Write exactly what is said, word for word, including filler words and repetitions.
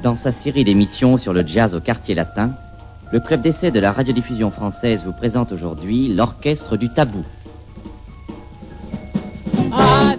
Dans sa série d'émissions sur le jazz au quartier latin, le club d'essai de la radiodiffusion française vous présente aujourd'hui l'Orchestre du Tabou. Ah,